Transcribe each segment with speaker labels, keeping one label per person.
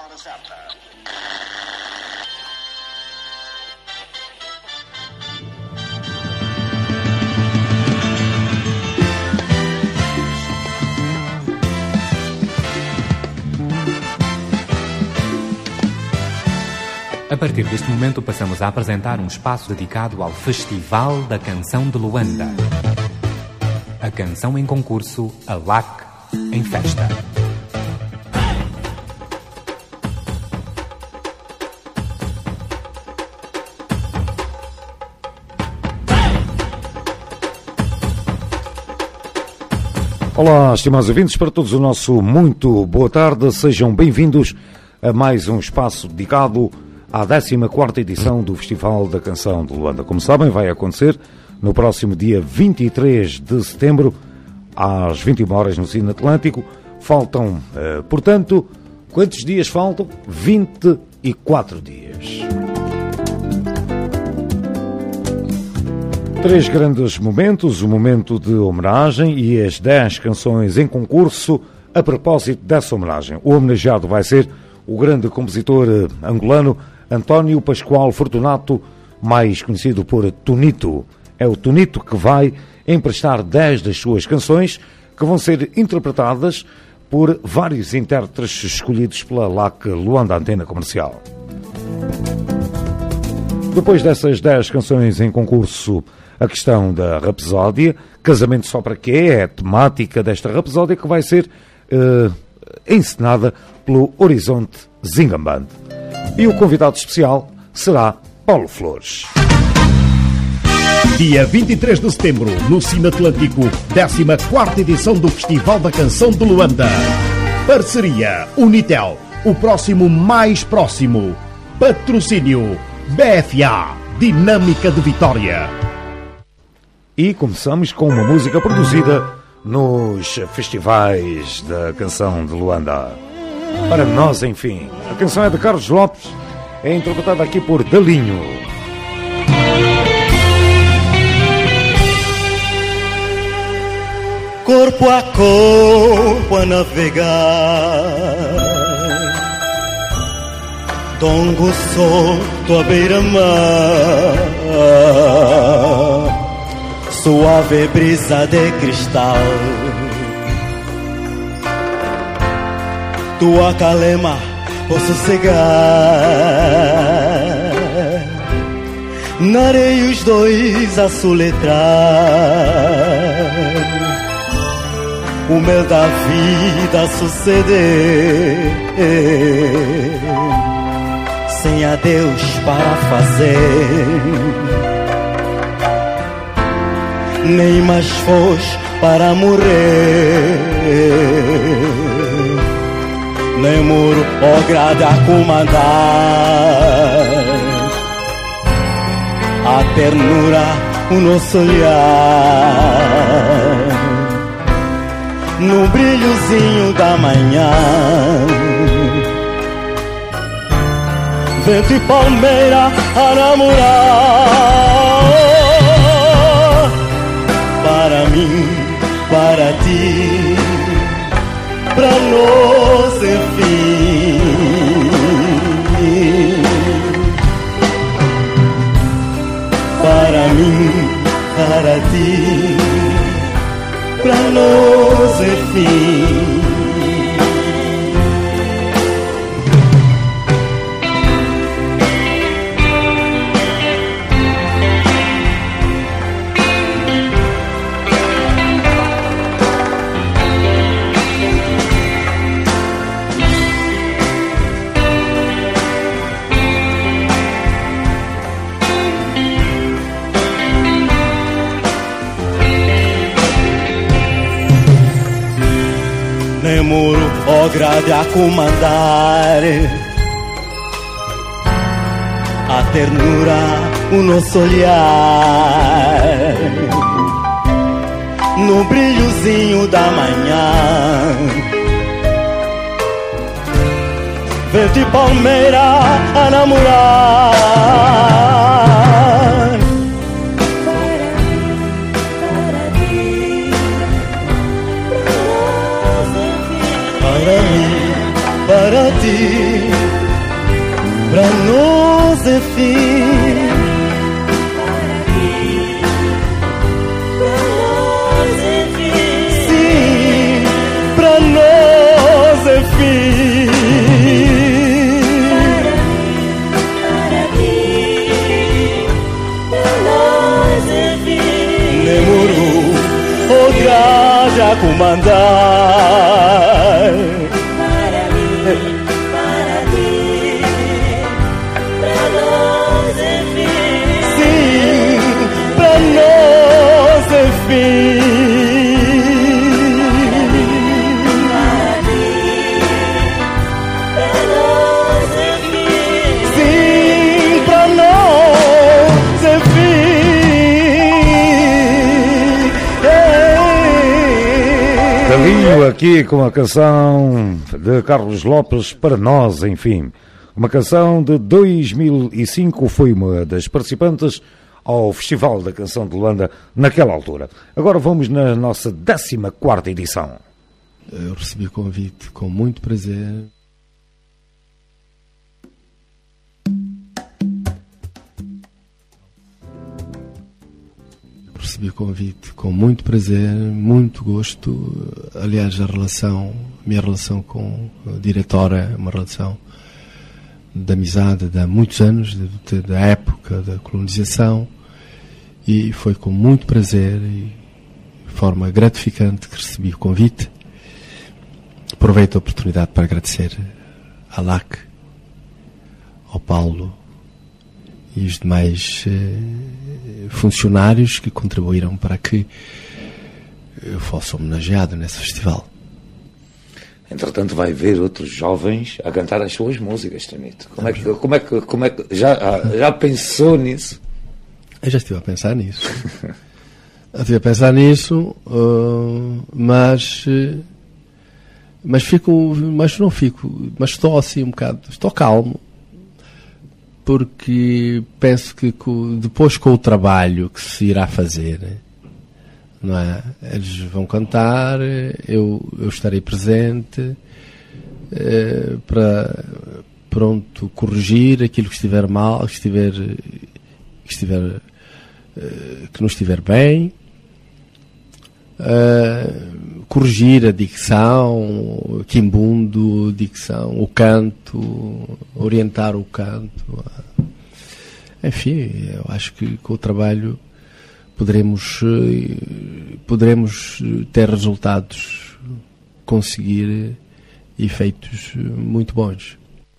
Speaker 1: hora certa.
Speaker 2: A partir deste momento passamos a apresentar um espaço dedicado ao Festival da Canção de Luanda. A canção em concurso, a LAC em festa.
Speaker 3: Olá, estimados ouvintes, para todos o nosso muito boa tarde, sejam bem-vindos a mais um espaço dedicado à 14ª edição do Festival da Canção de Luanda. Como sabem, vai acontecer no próximo dia 23 de setembro, às 21 horas no Cine Atlântico. Faltam, portanto, quantos dias faltam? 24 dias. 3 grandes momentos, o momento de homenagem e as 10 canções em concurso a propósito dessa homenagem. O homenageado vai ser o grande compositor angolano António Pascoal Fortunato, mais conhecido por Tonito. É o Tonito que vai emprestar 10 das suas canções, que vão ser interpretadas por vários intérpretes escolhidos pela LAC Luanda Antena Comercial. Depois dessas 10 canções em concurso, a questão da Rapsódia, Casamento Só Para Quê, é a temática desta Rapsódia que vai ser encenada pelo Horizonte Zingamband. E o convidado especial será Paulo Flores.
Speaker 4: Dia 23 de setembro, no Cine Atlântico, 14ª edição do Festival da Canção de Luanda. Parceria Unitel, o próximo mais próximo. Patrocínio BFA, Dinâmica de Vitória.
Speaker 3: E começamos com uma música produzida nos festivais da Canção de Luanda. Para nós, enfim. A canção é de Carlos Lopes, é interpretada aqui por Dalinho.
Speaker 5: Corpo a corpo a navegar, dongo solto à beira-mar, suave brisa de cristal, tua calema posso cegar, na areia os dois a soletrar o mel da vida a suceder, sem adeus para fazer, nem mais foz para morrer, nem muro ou grade a comandar, a ternura o nosso olhar, no brilhozinho da manhã, vento e palmeira a namorar, para mim, para ti, pra nós enfim, para mim, para ti, pra nós enfim. Nem muro ou grade a comandar, a ternura o nosso olhar, no brilhozinho da manhã, vento e palmeira a namorar, para ti, pra nós é fim. Sim, pra nós é fim. Para ti, pra nós é fim. Demorou o grade a comandar.
Speaker 3: Caminho aqui com a canção de Carlos Lopes, Para Nós, enfim. Uma canção de 2005, foi uma das participantes ao Festival da Canção de Luanda naquela altura. Agora vamos na nossa 14ª edição.
Speaker 1: Eu recebi o convite com muito prazer. Recebi o convite com muito prazer, muito gosto. Aliás, a minha relação com a diretora é uma relação de amizade de há muitos anos, da época da colonização, e foi com muito prazer e de forma gratificante que recebi o convite. Aproveito a oportunidade para agradecer à LAC, ao Paulo e os demais funcionários que contribuíram para que eu fosse homenageado nesse festival.
Speaker 3: Entretanto, vai ver outros jovens a cantar as suas músicas, Tonito. Como é que já pensou nisso?
Speaker 1: Eu já estive a pensar nisso. Mas estou assim um bocado, estou calmo, porque penso que depois com o trabalho que se irá fazer, não é? Eles vão cantar, eu estarei presente para corrigir aquilo que estiver mal, que não estiver bem, corrigir a dicção, quimbundo, dicção, o canto, orientar o canto. Enfim, eu acho que com o trabalho poderemos ter resultados, conseguir efeitos muito bons.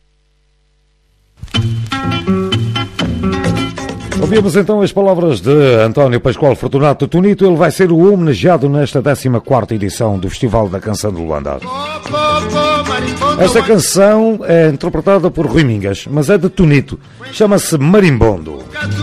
Speaker 3: Ouvimos então as palavras de António Pascoal Fortunato Tonito. Ele vai ser o homenageado nesta 14ª edição do Festival da Canção de Luanda. Esta canção é interpretada por Rui Mingas, mas é de Tonito. Chama-se Marimbondo.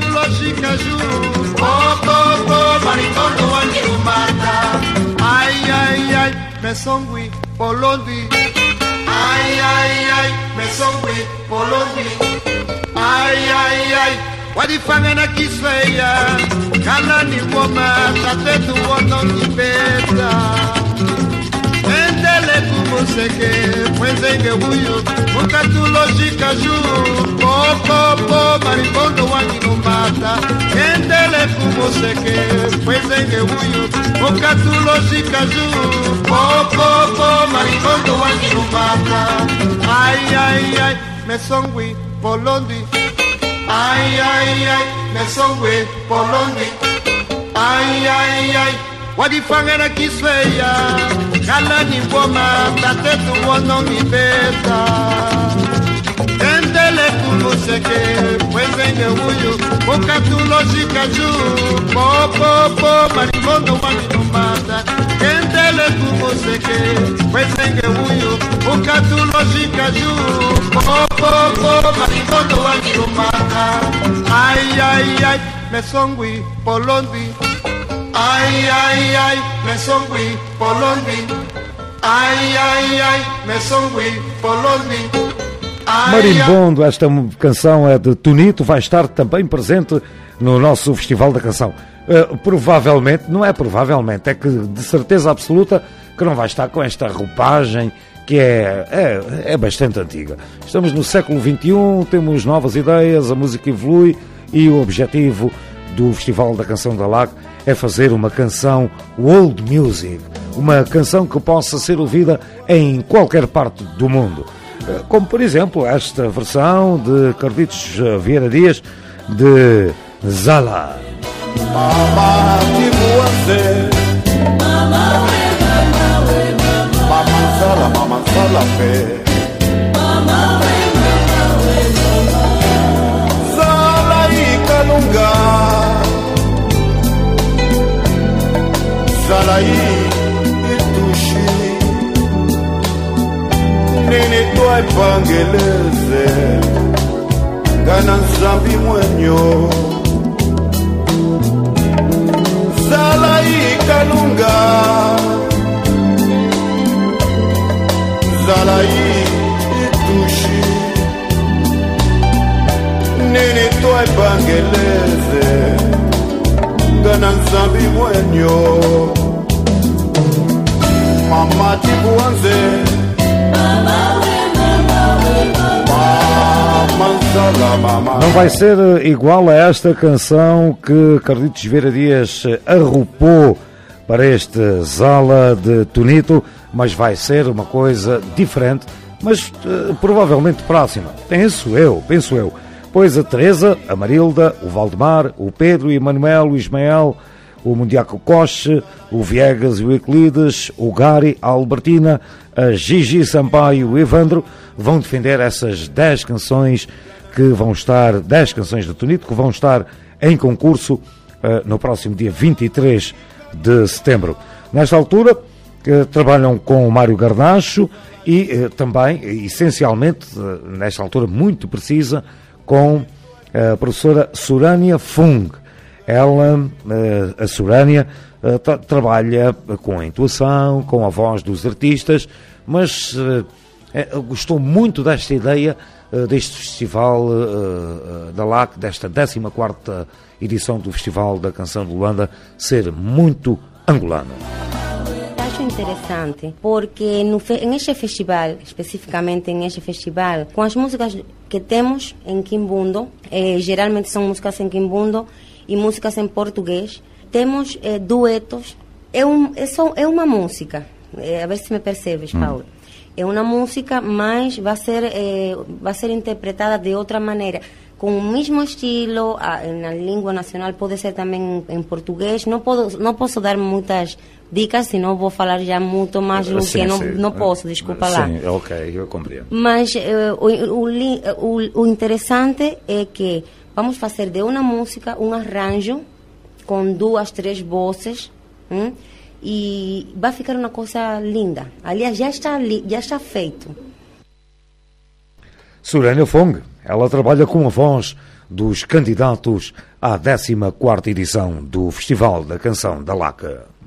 Speaker 6: Wadifangana kisweya kana ni ngoma tatetu wono kibeta endele kumuseke mwenzenge huyu mukatulojika juu popopo marimbondo wanginumbata endele kumuseke mwenzenge huyu mukatulojika juu popopo marimbondo wanginumbata ay mesongwi polondi. Ai, ai, ai, mesongwe, polondi. Ai, ai, ai, wadifangana kisweya kala ni ngoma tatetu wono mibeta endele kumuseke mwenzenge huyu mukatulojika juu popopo marimbondo wanginumbata endele kumuseke mwenzenge huyu mukatulojika juu popopo marimbondo wanginumbata ai, ai, ai, mesongwi, polondi. Ai, ai, ai, mesongwi, polondi. Ai, ai, ai, mesongwi, polondi.
Speaker 3: Marimbondo, esta canção é de Tonito, vai estar também presente no nosso Festival da Canção. provavelmente, não é provavelmente, é que de certeza absoluta que não vai estar com esta roupagem que é bastante antiga. Estamos no século XXI, temos novas ideias, a música evolui e o objetivo do Festival da Canção da LAC é fazer uma canção world music, uma canção que possa ser ouvida em qualquer parte do mundo. Como, por exemplo, esta versão de Carlitos Vieira Dias de Zala.
Speaker 5: Mama Tibuanze, Mama Zala Pe, Zala Ikalunga, Zala Itushi, Nene Toy Pangeleze, Ganan Zambi Mwenyo, Zala Ikalunga, Zala Itushi, Nene Toy Pangeleze, Ganan Zambi Mwenyo, Mama Tibuanze,
Speaker 3: Não vai ser igual a esta canção que Carlitos Vieira Dias arrupou para este Zala de Tunito, mas vai ser uma coisa diferente, mas provavelmente próxima. Penso eu. Pois a Teresa, a Marilda, o Valdemar, o Pedro e o Manuel, o Ismael, o Mundiaco Coche, o Viegas e o Euclides, o Gary, a Albertina, a Gigi Sampaio e o Evandro vão defender essas 10 canções que vão estar, 10 canções de Tunito que vão estar em concurso no próximo dia 23 de setembro. Nesta altura, trabalham com o Mário Garnacho e também, essencialmente, nesta altura muito precisa, com a professora Sorânia Fung. Ela, a Sorânia, trabalha com a intuação, com a voz dos artistas, mas gostou muito desta ideia deste festival da LAC, desta 14ª edição do Festival da Canção de Luanda, ser muito angolano.
Speaker 7: Acho interessante porque neste festival, especificamente neste festival, com as músicas que temos em Quimbundo, geralmente são músicas em Quimbundo e músicas em português, temos duetos, é uma música, a ver se me percebes, Paulo. É uma música, mas vai ser interpretada de outra maneira, com o mesmo estilo, na língua nacional, pode ser também em português. Não posso dar muitas dicas, senão vou falar já muito mais do que não posso, desculpa lá.
Speaker 3: Sim, ok, eu compreendo.
Speaker 7: Mas o interessante é que vamos fazer de uma música um arranjo com 2, 3 vozes, e vai ficar uma coisa linda. Aliás, já está feito.
Speaker 3: Sorânia Fung, ela trabalha com a voz dos candidatos à 14ª edição do Festival da Canção da LAC.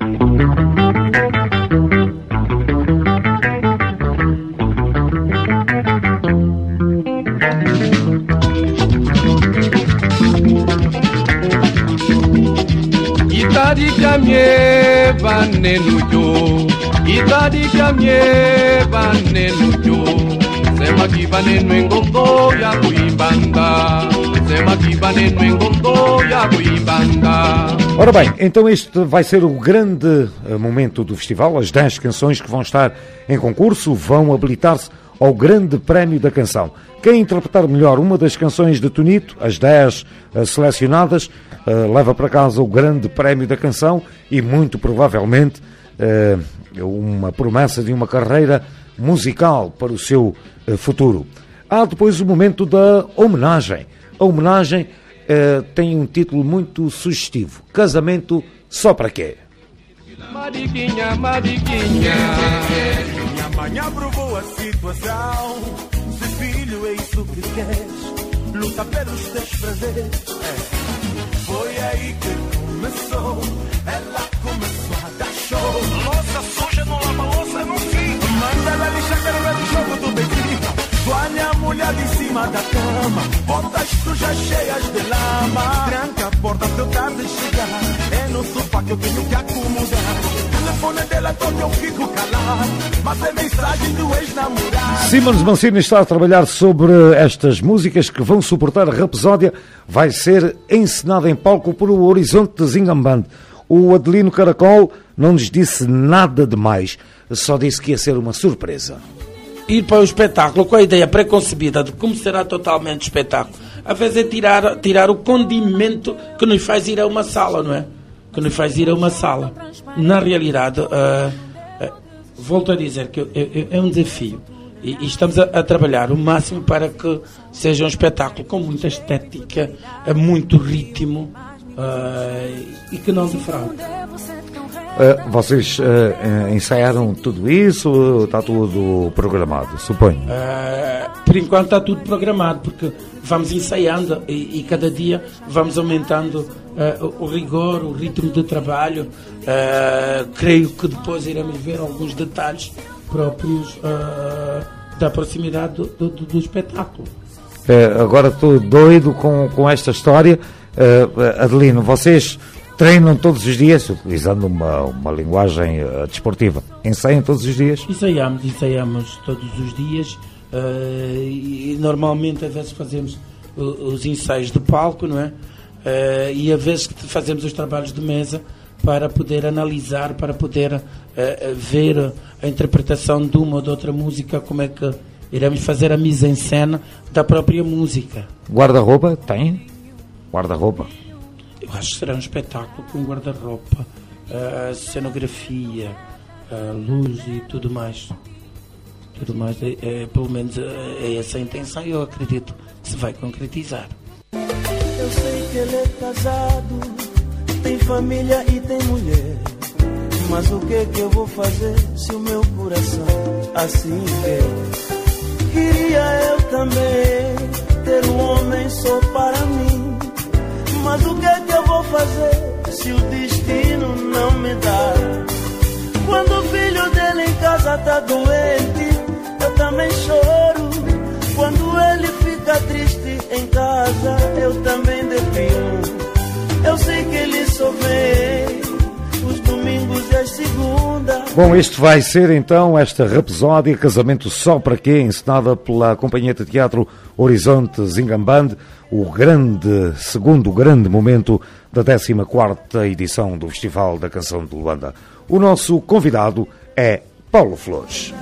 Speaker 8: Idadi jamye banenujo, idadi jamye banenujo, sema kibanenu engongo ya kuibanda, sema kibanenu engongo ya kuibanda.
Speaker 3: Ora bem, então este vai ser o grande momento do festival. As 10 canções que vão estar em concurso vão habilitar-se ao Grande Prémio da Canção. Quem interpretar melhor uma das canções de Tunito, as 10 selecionadas, leva para casa o Grande Prémio da Canção e muito provavelmente uma promessa de uma carreira musical para o seu futuro. Há depois o momento da homenagem. A homenagem tem um título muito sugestivo: Casamento Só Para Quê?
Speaker 8: Mariquinha, Mariquinha,
Speaker 5: minha mãe aprovou a situação. Se filho é isso que queres, luta pelos teus prazeres. Foi aí que começou, ela começou a dar show. Louça suja não lava louça, não fica. Manda ela lixar, quero ver o jogo do beijinho. Tua mulher disse cima da cama, botas sujas cheias de lama. Tranca a porta pra eu tarde chegar. É no sofá que eu tenho que acomodar. Telefone dela todo eu fico calado, mas é mensagem do ex-namorado.
Speaker 3: Simões Mancini está a trabalhar sobre estas músicas que vão suportar a Rapsódia. Vai ser encenada em palco por o Horizonte Zingamband. O Adelino Caracol não nos disse nada demais, só disse que ia ser uma surpresa.
Speaker 9: Ir para o espetáculo com a ideia preconcebida de como será totalmente o espetáculo, às vezes é tirar o condimento que nos faz ir a uma sala, não é? Que nos faz ir a uma sala. Na realidade, volto a dizer que é um desafio. E estamos a trabalhar o máximo para que seja um espetáculo com muita estética, muito ritmo e que não defraude.
Speaker 3: Vocês ensaiaram tudo isso? Está tudo programado, suponho?
Speaker 9: Por enquanto está tudo programado, porque vamos ensaiando e cada dia vamos aumentando o rigor, o ritmo de trabalho. Creio que depois iremos ver alguns detalhes próprios da proximidade do espetáculo.
Speaker 3: Agora estou doido com esta história. Adelino, vocês treinam todos os dias, utilizando uma linguagem desportiva? Ensaiam todos os dias?
Speaker 9: Ensaiamos todos os dias e normalmente às vezes fazemos os ensaios de palco, não é? E às vezes fazemos os trabalhos de mesa para poder analisar, para poder ver a interpretação de uma ou de outra música, como é que iremos fazer a mise-en-scène da própria música.
Speaker 3: Guarda-roupa? Tem? Guarda-roupa?
Speaker 9: Eu acho que será um espetáculo com guarda-roupa, cenografia, luz e tudo mais. Pelo menos é essa a intenção e eu acredito que se vai concretizar.
Speaker 10: Eu sei que ele é casado, tem família e tem mulher, mas o que é que eu vou fazer se o meu coração assim quer? Queria eu também ter um homem só para mim, mas o que é que eu vou fazer se o destino não me dá? Quando o filho dele em casa tá doente, eu também choro. Quando ele fica triste em casa, eu também deprimo. Eu sei que ele só vem os domingos e as segundas.
Speaker 3: Bom, este vai ser então esta Rapsódia, Casamento Só Para Quê, encenada pela Companhia de Teatro Horizonte Zingamband, o segundo grande momento da 14ª edição do Festival da Canção de Luanda. O nosso convidado é Paulo Flores.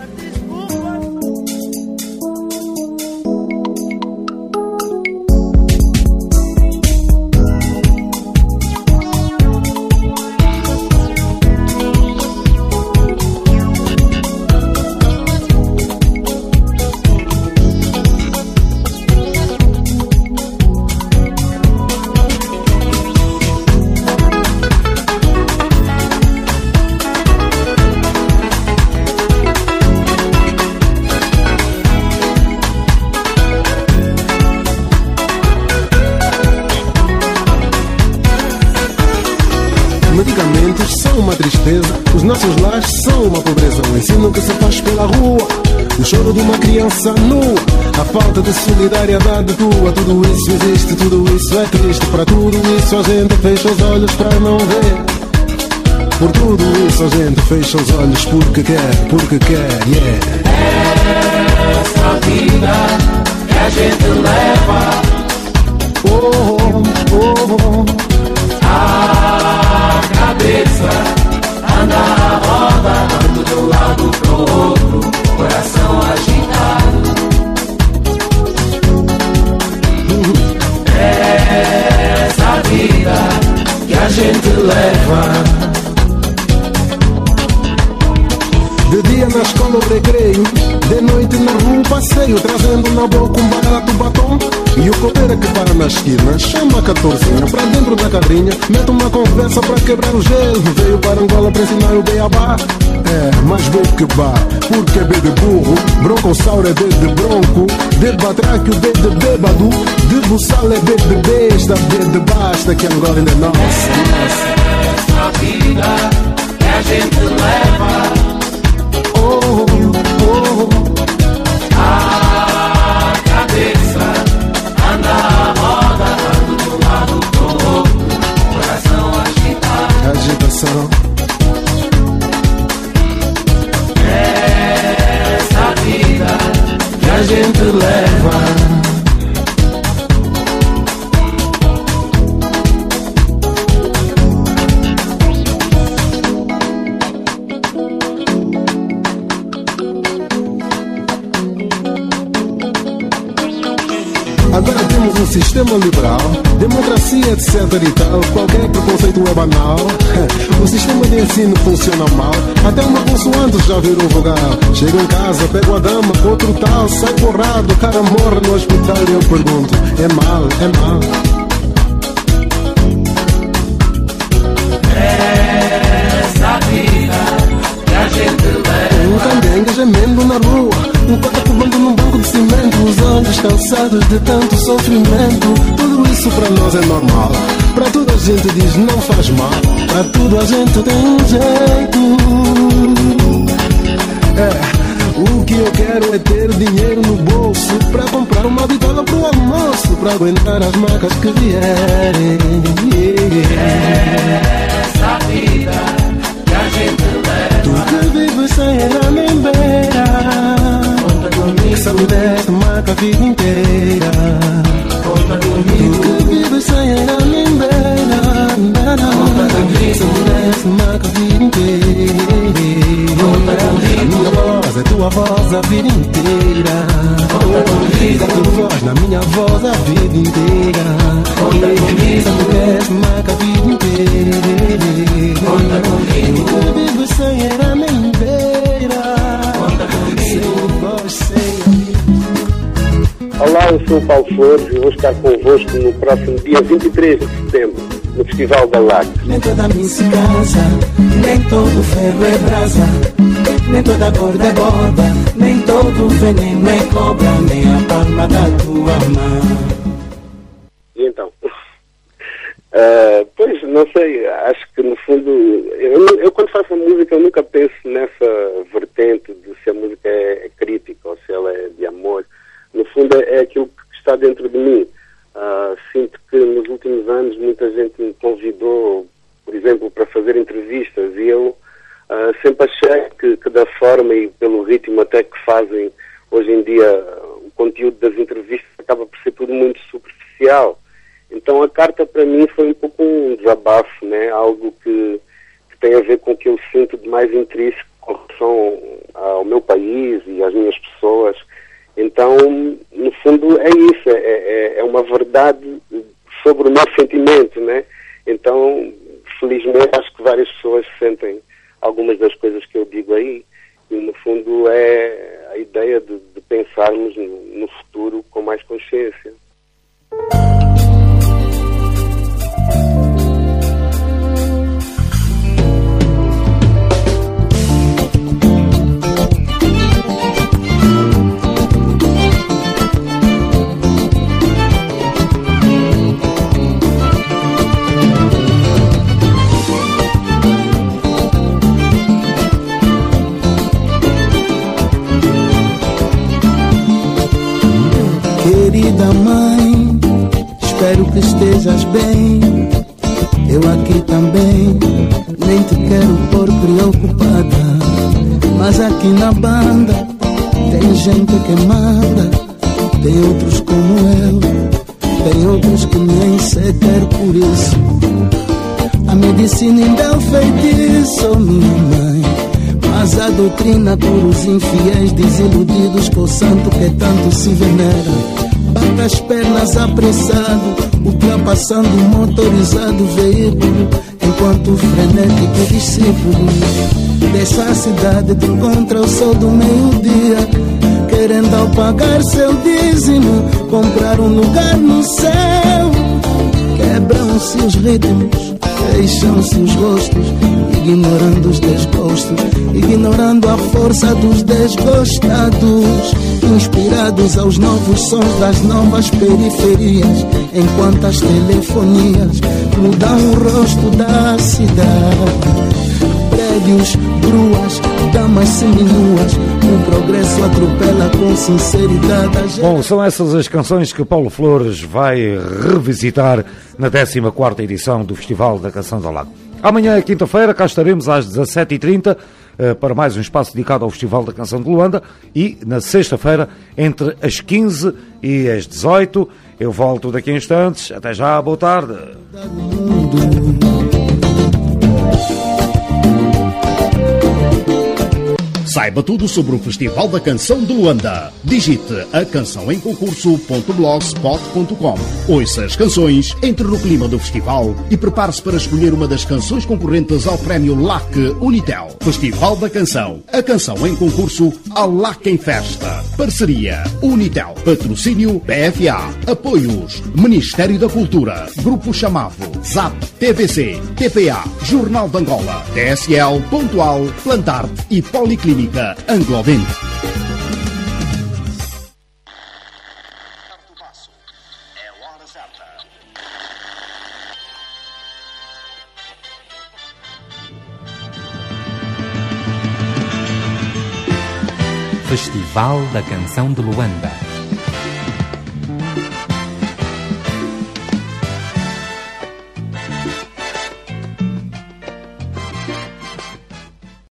Speaker 11: Os nossos lares são uma pobreza, o ensino que se faz pela rua, o choro de uma criança nua, a falta de solidariedade tua. Tudo isso existe, tudo isso é triste. Para tudo isso a gente fecha os olhos para não ver. Por tudo isso a gente fecha os olhos porque quer, yeah.
Speaker 10: É essa vida que a gente leva, a cabeça anda a roda, ando de um lado pro outro, coração agitado. É essa vida que a gente leva.
Speaker 11: De dia na escola o recreio, de noite na rua passeio, trazendo na boca um barato batom. E o copeira que para na esquina chama a 14 pra dentro da carrinha, mete uma conversa pra quebrar o gelo. Veio para Angola pra ensinar o beabá. É, mas B que vá, porque B de burro, broncossauro é B de bronco, de batráquio B de bêbado, de buçal é B de besta, B de basta, que Angola ainda é nossa.
Speaker 10: Essa vida que a gente leva, a cabeça a gente leva.
Speaker 11: Agora temos um sistema liberal, democracia, etc e tal. Qualquer preconceito é banal. O sistema de ensino funciona mal, até uma consoante já virou vogal. Chego em casa, pego a dama, outro tal, sai porrado, o cara morre no hospital e eu pergunto, é mal, é mal.
Speaker 10: Essa vida que a gente leva.
Speaker 11: Um candengue gemendo na rua, um cota pulando num banco de cimento, os olhos cansados de tanto sofrimento. Tudo isso pra nós é normal, pra tudo a gente diz não faz mal, pra tudo a gente tem um jeito. O que eu quero é ter dinheiro no bolso pra comprar uma bitola pro almoço, pra aguentar as macas que vierem.
Speaker 10: Essa vida que a gente leva.
Speaker 11: Tu que vives sem era nem beira, que saúde deste maca a vida inteira. Tu que vives sem era nem beira, que saúde deste maca a vida inteira. A minha voz é tua voz a vida inteira. Da tua voz na minha voz a vida inteira. Saúde deste maca a vida inteira. Tu que vives sem era nem beira.
Speaker 12: Olá, eu sou o Paulo Flores e vou estar convosco no próximo dia 23 de setembro, no Festival da LAC.
Speaker 10: Nem toda mim se casa, nem todo ferro é brasa, nem toda corda é borda, nem todo veneno é cobra, nem a palma da tua mão.
Speaker 12: E então? Pois, não sei, acho que no fundo, eu quando faço a música eu nunca penso nessa vertente de se a música é crítica ou se ela é de amor. No fundo é aquilo que está dentro de mim. Sinto que nos últimos anos muita gente me convidou, por exemplo, para fazer entrevistas e eu sempre achei que da forma e pelo ritmo até que fazem hoje em dia o conteúdo das entrevistas acaba por ser tudo muito superficial. Então a carta para mim foi um pouco um desabafo, né? Algo que tem a ver com o que eu sinto de mais intrínseco com relação ao meu país e às minhas pessoas. Então, no fundo, é isso, é uma verdade sobre o nosso sentimento, né? Então, felizmente, acho que várias pessoas sentem algumas das coisas que eu digo aí, e no fundo é a ideia de pensarmos no futuro com mais consciência.
Speaker 10: Querida mãe, espero que estejas bem. Eu aqui também, nem te quero pôr preocupada. Mas aqui na banda tem gente que manda. Tem outros como eu, tem outros que nem sequer por isso. A medicina ainda é um feitiço, minha mãe. Mas a doutrina cura os infiéis desiludidos com o santo que tanto se venera. Bata as pernas apressado, ultrapassando o motorizado veículo, enquanto o frenético discípulo dessa cidade te encontra o sol do meio-dia, querendo ao pagar seu dízimo comprar um lugar no céu. Quebram-se os ritmos, fecham-se os rostos, ignorando os desgostos, ignorando a força dos desgostados, inspirados aos novos sons das novas periferias, enquanto as telefonias mudam o rosto da cidade. Prédios, gruas, damas seminuas, o progresso atropela com sinceridade.
Speaker 3: Bom, são essas as canções que Paulo Flores vai revisitar na 14ª edição do Festival da Canção do Lago. Amanhã é quinta-feira, cá estaremos às 17h30 para mais um espaço dedicado ao Festival da Canção de Luanda, e na sexta-feira, entre as 15 e as 18, eu volto daqui a instantes. Até já, boa tarde.
Speaker 4: Saiba tudo sobre o Festival da Canção de Luanda. Digite acançãoemconcurso.blogspot.com. Ouça as canções, entre no clima do festival e prepare-se para escolher uma das canções concorrentes ao prémio LAC Unitel. Festival da Canção. A canção em concurso, a LAC em festa. Parceria Unitel. Patrocínio PFA. Apoios Ministério da Cultura, Grupo Chamavo, ZAP, TVC, TPA, Jornal de Angola, TSL, Pontual, Plantarte e Policlínica Anglovente.
Speaker 2: Festival da Canção de Luanda.